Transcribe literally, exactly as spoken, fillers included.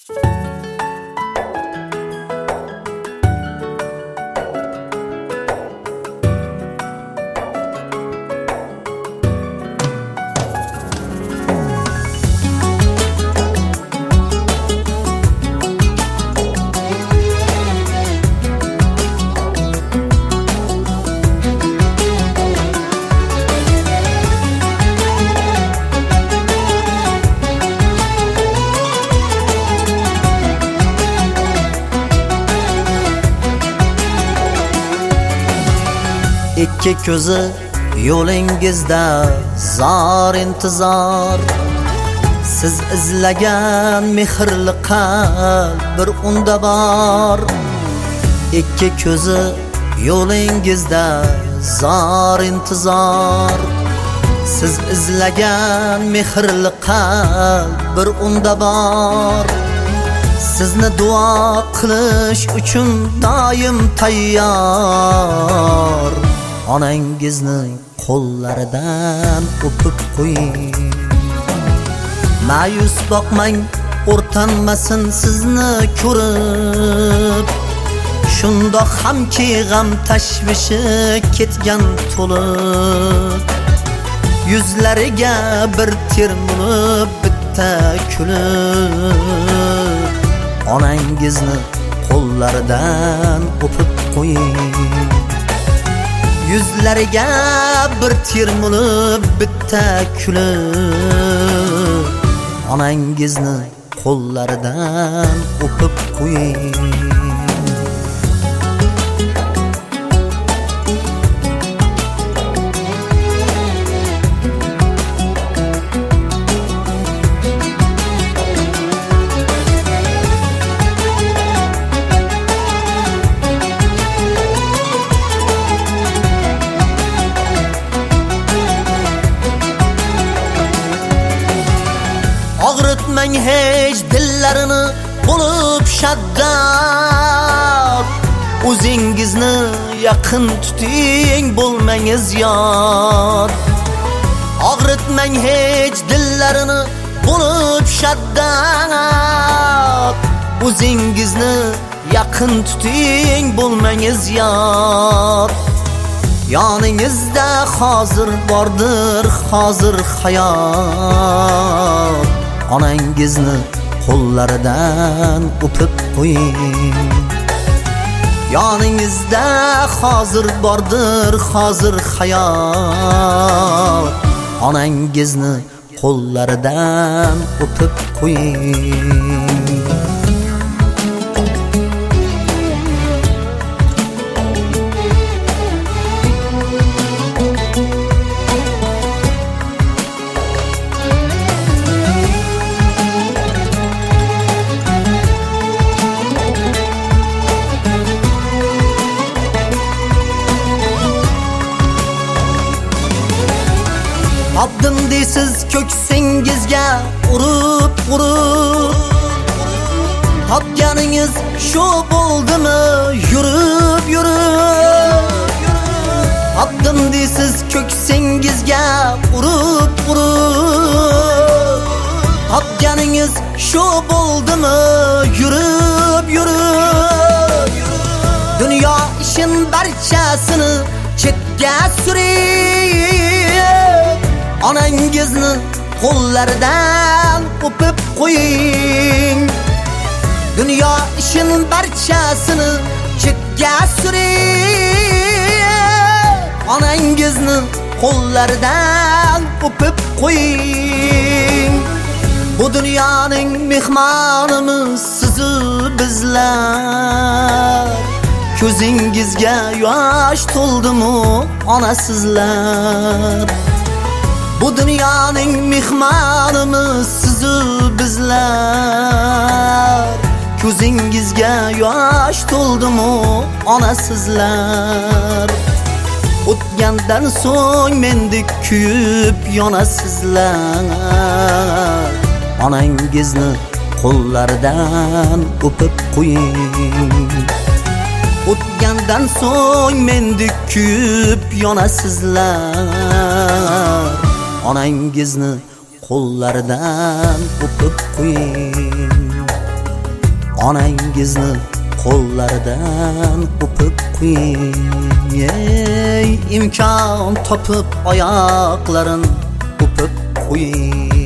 ikki ko'zi yo'lingizda zor intizor, siz izlagan mehrli qalb bir unda bor. Ikki ko'zi yo'lingizda zor intizor, siz izlagan mehrli qalb bir unda bor. Sizni duo qilish uchun doim tayyor, onangizni qo'llaridan o'pib qo'ying. Ma'yus boqmang, o'rtanmasin sizni ko'rib, shundoq hamki g'am tashvishi ketgan to'lib. Yuzlariga bir termulib bitta kulib, onangizni qo'llaridan o'pib qo'ying. Yuzlariga bir termulib bitta kulib, onangizni qo'llaridan o'pib qo'ying. Og'ritmang hech dillarini bo'lib shaddod, o'zingizni yaqin tuting, bo'lmangiz yod. Og'ritmang hech dillarini bo'lib shaddod, o'zingizni yaqin tuting, bo'lmangiz yod. Yoningizda hozir bordir, hozir hayot, onangizni qo'llaridan o'pib qo'ying. Yoningizda hozir bordir, hozir hayot, onangizni qo'llaridan o'pib qo'ying. Topdim deysiz ko'ksingizga urib urib, topganingiz shu bo'ldimi yurib yurib. Topdim deysiz ko'ksingizga urib urib, topganingiz shu bo'ldimi yurib yurib. Dunyo ishin barchasini chetga surib, onangizni qo'llaridan o'pib qo'ying. Dunyo ishin barchasini chetga surib, onangizni qo'llaridan o'pib qo'ying. Bu dunyoning mehmonimiz sizu bizlar, ko'zingizga yosh to'ldimi onasizlar. Bu dunyoning mehmonimiz sizu bizlar, ko'zingizga yosh to'ldimi onasizlar. O'tgandan so'ng mendek kuyib yonasizlar, onangizni qo'llaridan o'pib qo'ying. O'tgandan so'ng mendek kuyib yonasizlar, onangizni qo'llaridan o'pib qo'ying. onangizni qo'llaridan o'pib qo'ying. Ey imkon topib oyoqlarin o'pib qo'ying.